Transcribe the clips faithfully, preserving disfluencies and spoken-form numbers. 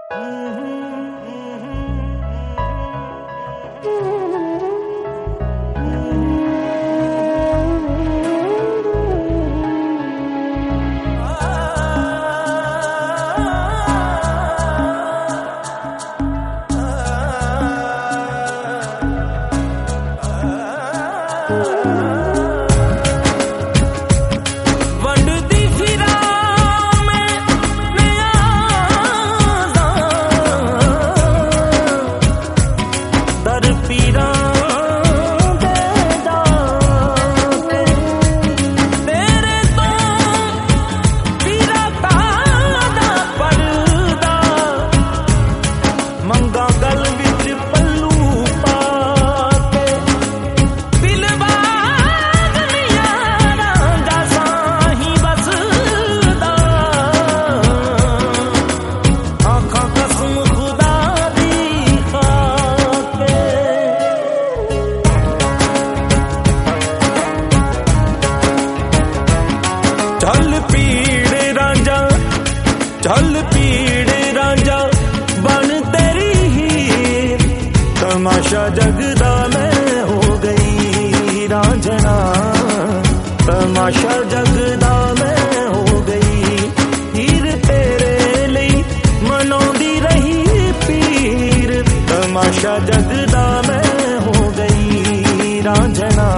चल पीड़ रांझा बन तेरी हीर, तमाशा जगदा में हो गई रांझना, तमाशा जगदा में हो गई हीर तेरे लिए मनौंदी रही पीर, तमाशा जगदा में हो गई रांझना,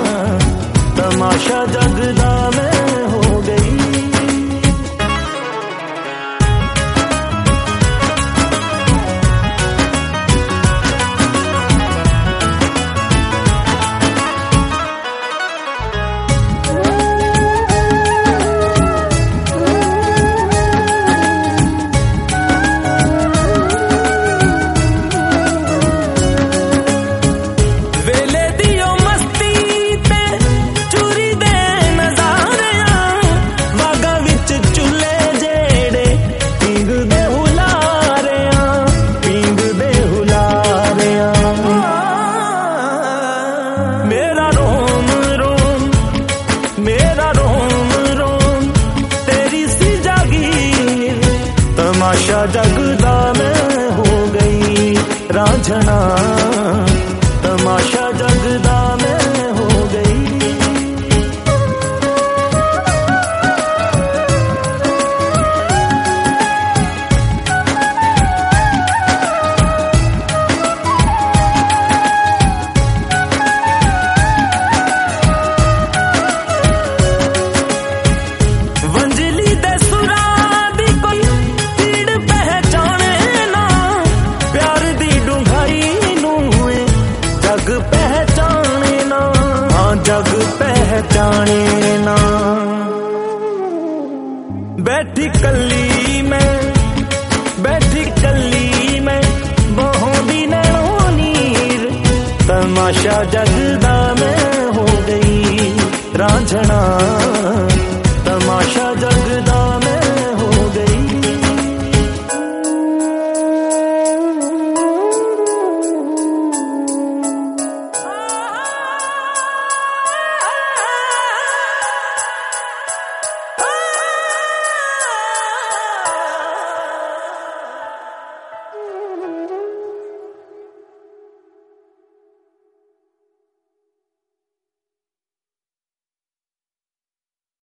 तमाशा जगदा में हो गई। तमाशा जगदा में हो गई रांझना, तमाशा जगदा में हो गई। वंजली दे सुरा दी कोई पीड़ पहचाने ना, प्यार दी डूंघाई नू जग पहचाने ना, हाँ जग पहचाने ना। बैठी कली में बैठी कली में बहोंदी नैनो नीर, तमाशा जगदा में हो गई रांझना।